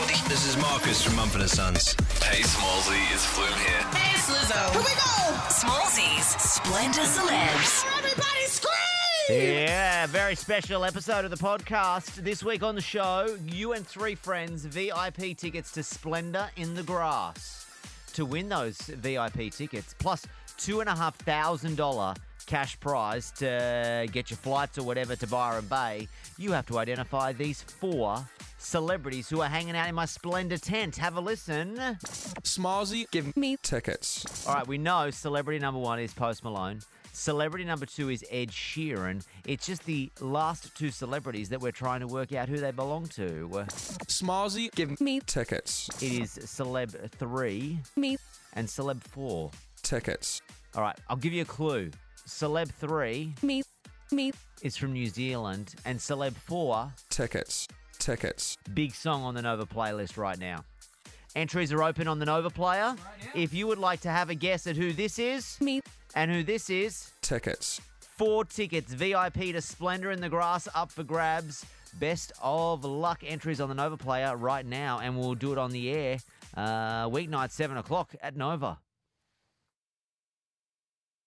Howdy, this is Marcus from Mumford & Sons. Hey, Smallsy, it's Flume here. Hey, Slizzo. Here we go. Smallsy's Splendor Celebs. Everybody scream! Yeah, very special episode of the podcast. This week on the show, you and three friends, VIP tickets to Splendour in the Grass. To win those VIP tickets, plus $2,500 cash prize to get your flights or whatever to Byron Bay, you have to identify these four celebrities who are hanging out in my Splendour tent. Have a listen. Smallsy, give me tickets. All right, we know celebrity number one is Post Malone. Celebrity number two is Ed Sheeran. It's just the last two celebrities that we're trying to work out who they belong to. Smallsy, give me tickets. It is Celeb 3 and Celeb 4. Tickets. All right, I'll give you a clue. Celeb 3 is from New Zealand, and Celeb 4, Tickets. big song on the Nova playlist right now. Entries are open on the Nova player. If you would like to have a guess at who this is and who this is, Tickets. 4 tickets, VIP to Splendour in the Grass up for grabs. Best of luck. Entries on the Nova player right now, and we'll do it on the air weeknight 7 o'clock at Nova.